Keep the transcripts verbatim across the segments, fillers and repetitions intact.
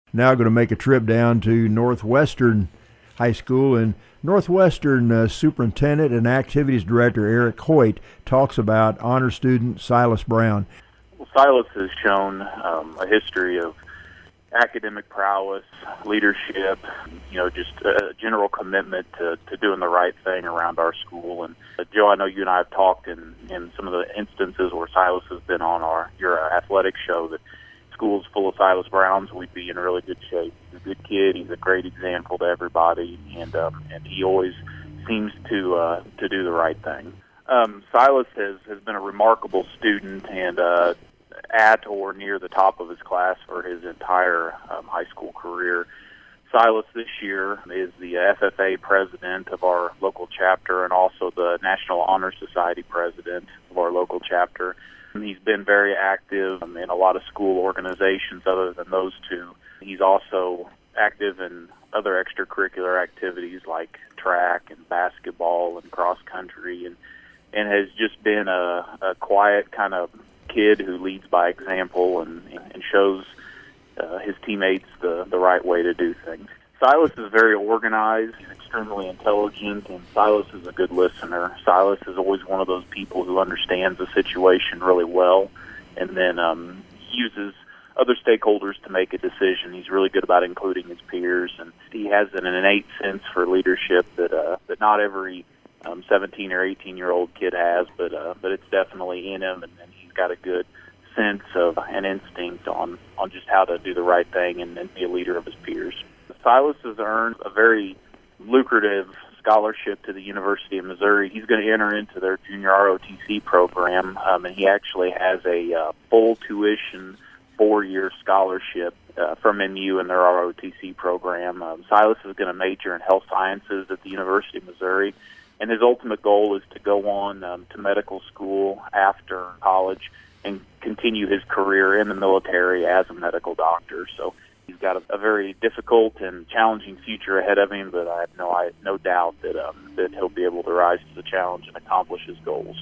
Now going to make a trip down to Northwestern High School, and Northwestern uh, Superintendent and Activities Director Eric Hoyt talks about honor student Silas Brown. Well, Silas has shown um, a history of academic prowess, leadership, you know, just a general commitment to, to doing the right thing around our school. And uh, Joe, I know you and I have talked in, in some of the instances where Silas has been on our your uh, athletic show that school's full of Silas Browns, we'd be in really good shape. He's a good kid. He's a great example to everybody, and um, and he always seems to uh, to do the right thing. Um, Silas has, has been a remarkable student and uh, at or near the top of his class for his entire um, high school career. Silas this year is the F F A president of our local chapter and also the National Honor Society president of our local chapter. He's been very active in a lot of school organizations other than those two. He's also active in other extracurricular activities like track and basketball and cross country, and, and has just been a, a quiet kind of kid who leads by example and, and shows uh, his teammates the, the right way to do things. Silas is very organized, he's extremely intelligent, and Silas is a good listener. Silas is always one of those people who understands the situation really well and then um, uses other stakeholders to make a decision. He's really good about including his peers, and he has an innate sense for leadership that uh, that not every um, seventeen or eighteen-year-old kid has, but uh, but it's definitely in him, and, and he's got a good sense of an instinct on, on just how to do the right thing and, and be a leader of his peers. Silas has earned a very lucrative scholarship to the University of Missouri. He's going to enter into their junior R O T C program, um, and he actually has a uh, full tuition four-year scholarship uh, from M U in their R O T C program. Um, Silas is going to major in health sciences at the University of Missouri, and his ultimate goal is to go on um, to medical school after college and continue his career in the military as a medical doctor. So he's got a, a very difficult and challenging future ahead of him, but I have no I, no doubt that um, that he'll be able to rise to the challenge and accomplish his goals.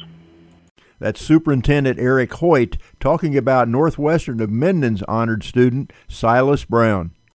That's Superintendent Eric Hoyt talking about Northwestern of Minden's honored student Silas Brown.